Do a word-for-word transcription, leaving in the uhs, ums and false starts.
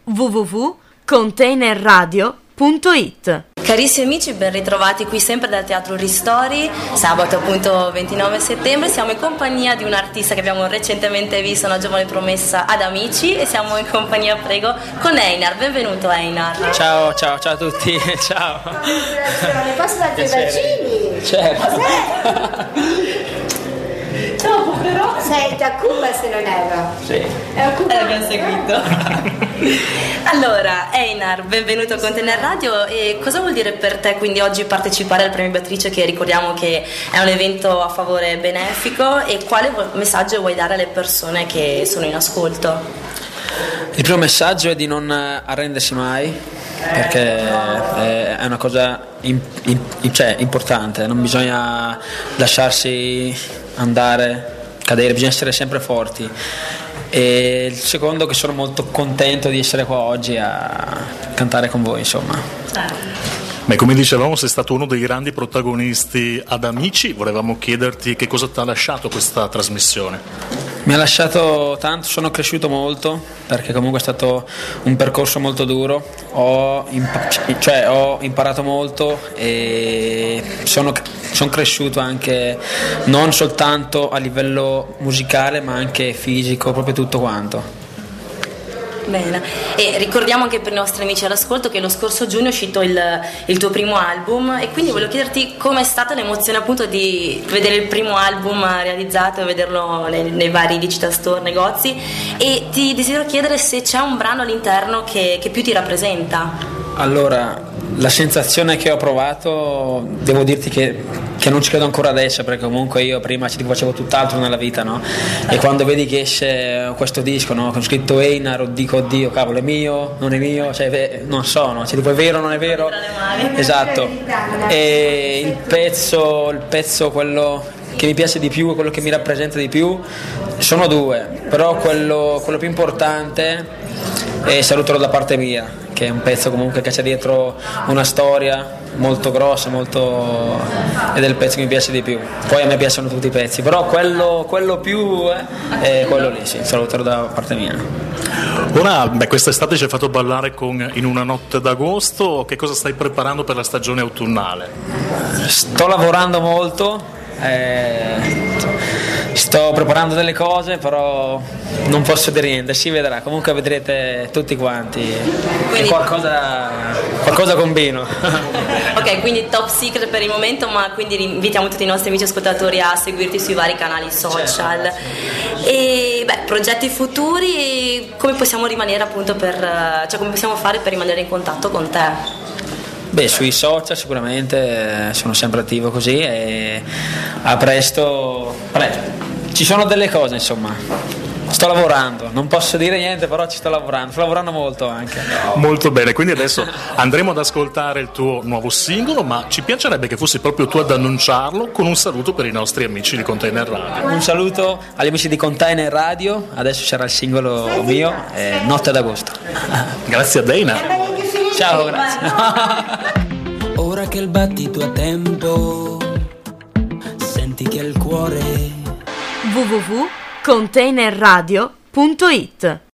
w w w punto container radio punto it. Carissimi amici, ben ritrovati qui sempre dal Teatro Ristori. Sabato appunto ventinove settembre siamo in compagnia di un artista che abbiamo recentemente visto, una giovane promessa ad Amici, e siamo in compagnia, prego, con Einar. Benvenuto Einar. Ciao, ciao, ciao a tutti. Ciao. Posso darti i bacini? Certo. Ciao però. Senti, a Cuba se non erro. Sì. È a Cuba. Eh, abbiamo seguito. Allora, Einar, benvenuto a Container Radio. E cosa vuol dire per te quindi oggi partecipare al Premio Beatrice, che ricordiamo che è un evento a favore benefico, e quale messaggio vuoi dare alle persone che sono in ascolto? Il primo messaggio è di non arrendersi mai, perché è una cosa in, in, cioè, importante, non bisogna lasciarsi andare, cadere, bisogna essere sempre forti. E il secondo, che sono molto contento di essere qua oggi a cantare con voi, insomma. Beh, come dicevamo, sei stato uno dei grandi protagonisti ad Amici. Volevamo chiederti che cosa ti ha lasciato questa trasmissione. Mi ha lasciato tanto, sono cresciuto molto, perché comunque è stato un percorso molto duro, ho, imp- cioè, ho imparato molto e sono, sono cresciuto anche non soltanto a livello musicale ma anche fisico, proprio tutto quanto. Bene, e ricordiamo anche per i nostri amici all'ascolto che lo scorso giugno è uscito il, il tuo primo album, e quindi volevo chiederti com'è stata l'emozione appunto di vedere il primo album realizzato e vederlo nei, nei vari digital store, negozi, e ti desidero chiedere se c'è un brano all'interno che, che più ti rappresenta. Allora, la sensazione che ho provato, devo dirti che, che non ci credo ancora adesso, perché comunque io prima ci facevo tutt'altro nella vita, no? E quando vedi che esce questo disco, no? Con scritto Einar, dico oddio, cavolo, è mio, non è mio, cioè non so, no? Cioè, tipo, è vero o non è vero? Esatto. E il pezzo, il pezzo quello che mi piace di più e quello che mi rappresenta di più sono due, però quello, quello più importante è Salutalo da parte mia, che è un pezzo comunque che c'è dietro una storia molto grossa, molto, ed è il pezzo che mi piace di più. Poi a me piacciono tutti i pezzi, però quello, quello più eh, è quello lì, sì, Salutalo da parte mia. Ora, beh, quest'estate ci hai fatto ballare con In una notte d'agosto. Che cosa stai preparando per la stagione autunnale? Sto lavorando molto, eh, sto preparando delle cose, però non posso dire niente, si vedrà, comunque vedrete tutti quanti. Quindi qualcosa, qualcosa combino. Ok, quindi top secret per il momento, ma quindi invitiamo tutti i nostri amici ascoltatori a seguirti sui vari canali social. Certo. E beh, progetti futuri, come possiamo rimanere appunto per, cioè come possiamo fare per rimanere in contatto con te? Beh, sui social sicuramente sono sempre attivo così, e a presto, presto. Ci sono delle cose, insomma, sto lavorando, non posso dire niente, però ci sto lavorando, sto lavorando molto anche. Molto bene, quindi adesso andremo ad ascoltare il tuo nuovo singolo, ma ci piacerebbe che fossi proprio tu ad annunciarlo con un saluto per i nostri amici di Container Radio. Un saluto agli amici di Container Radio, adesso c'era il singolo mio, eh, Notte d'agosto. Grazie a Dana. Ciao, grazie. Ora che il battito a tempo, senti che il cuore w w w punto container radio punto it.